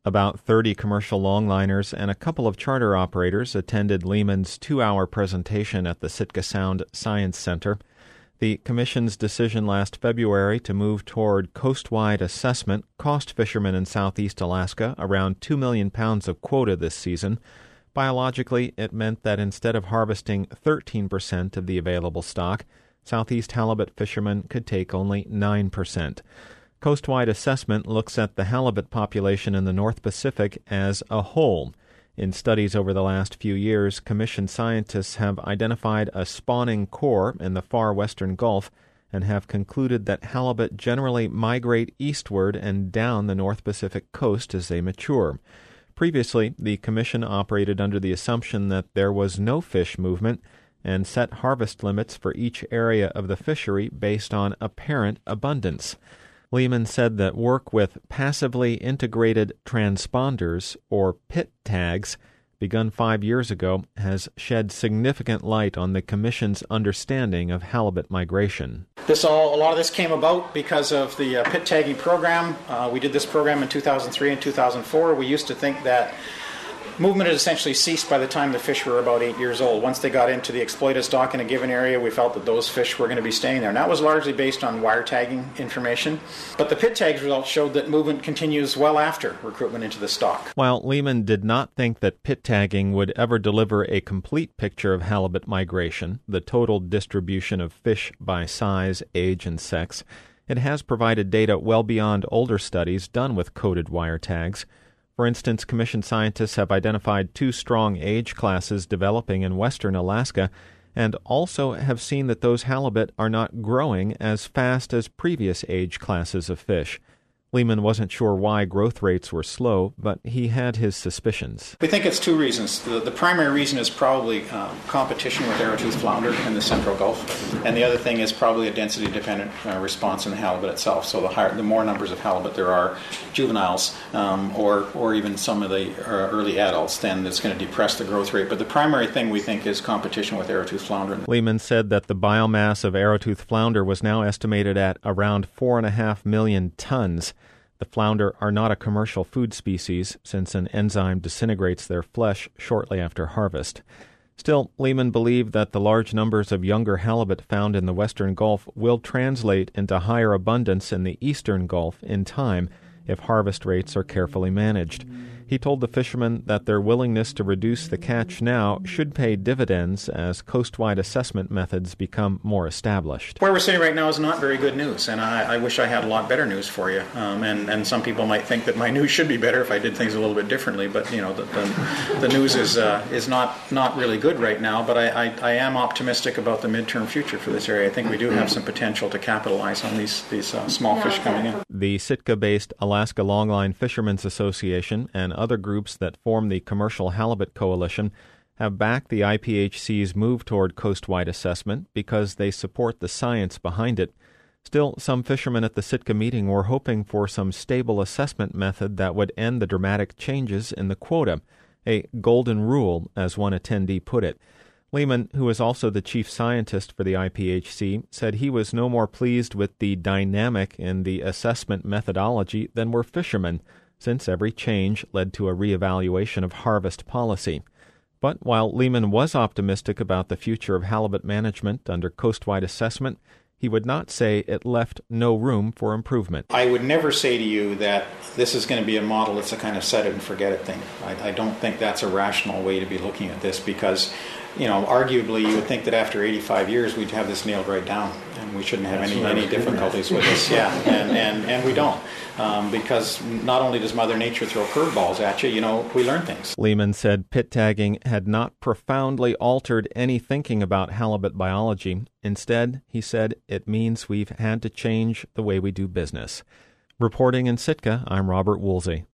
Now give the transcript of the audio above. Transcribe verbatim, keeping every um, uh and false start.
About thirty commercial longliners and a couple of charter operators attended Lehman's two-hour presentation at the Sitka Sound Science Center. The Commission's decision last February to move toward coast-wide assessment cost fishermen in southeast Alaska around two million pounds of quota this season. Biologically, it meant that instead of harvesting thirteen percent of the available stock, southeast halibut fishermen could take only nine percent. Coast-wide assessment looks at the halibut population in the North Pacific as a whole. In studies over the last few years, Commission scientists have identified a spawning core in the far western Gulf and have concluded that halibut generally migrate eastward and down the North Pacific coast as they mature. Previously, the Commission operated under the assumption that there was no fish movement and set harvest limits for each area of the fishery based on apparent abundance. Lehman said that work with passively integrated transponders, or P I T tags, begun five years ago, has shed significant light on the Commission's understanding of halibut migration. This all, a lot of this came about because of the uh, P I T tagging program. Uh, we did this program in two thousand three and two thousand four. We used to think that movement had essentially ceased by the time the fish were about eight years old. Once they got into the exploited stock in a given area, we felt that those fish were going to be staying there. And that was largely based on wire tagging information. But the P I T tags results showed that movement continues well after recruitment into the stock. While Lehman did not think that P I T tagging would ever deliver a complete picture of halibut migration, the total distribution of fish by size, age, and sex, it has provided data well beyond older studies done with coded wire tags. For instance, Commission scientists have identified two strong age classes developing in western Alaska and also have seen that those halibut are not growing as fast as previous age classes of fish. Lehman wasn't sure why growth rates were slow, but he had his suspicions. We think it's two reasons. The, the primary reason is probably um, competition with arrowtooth flounder in the central Gulf, and the other thing is probably a density-dependent uh, response in the halibut itself. So the higher, the more numbers of halibut there are, juveniles, um, or or even some of the uh, early adults, then it's going to depress the growth rate. But the primary thing we think is competition with arrowtooth flounder. Lehman said that the biomass of arrowtooth flounder was now estimated at around four and a half million tons. The flounder are not a commercial food species, since an enzyme disintegrates their flesh shortly after harvest. Still, Lehman believed that the large numbers of younger halibut found in the western Gulf will translate into higher abundance in the eastern Gulf in time if harvest rates are carefully managed. He told the fishermen that their willingness to reduce the catch now should pay dividends as coast-wide assessment methods become more established. Where we're sitting right now is not very good news, and I, I wish I had a lot better news for you. Um, and, and some people might think that my news should be better if I did things a little bit differently, but you know, the, the, the news is uh, is not, not really good right now, but I, I, I am optimistic about the midterm future for this area. I think we do have some potential to capitalize on these, these uh, small fish coming in. The Sitka-based Alaska Longline Fishermen's Association and other groups that form the Commercial Halibut Coalition have backed the I P H C's move toward coast-wide assessment because they support the science behind it. Still, some fishermen at the Sitka meeting were hoping for some stable assessment method that would end the dramatic changes in the quota, a golden rule, as one attendee put it. Lehman, who is also the chief scientist for the I P H C, said he was no more pleased with the dynamic in the assessment methodology than were fishermen, since every change led to a reevaluation of harvest policy. But while Lehman was optimistic about the future of halibut management under coast-wide assessment, he would not say it left no room for improvement. I would never say to you that this is going to be a model that's a kind of set it and forget it thing. I, I don't think that's a rational way to be looking at this because, you know, arguably you would think that after eighty-five years we'd have this nailed right down and we shouldn't have any, any difficulties with this. Yeah, and, and, and we don't. Um, because not only does Mother Nature throw curveballs at you, you know, we learn things. Lehman said P I T tagging had not profoundly altered any thinking about halibut biology. Instead, he said, it means we've had to change the way we do business. Reporting in Sitka, I'm Robert Woolsey.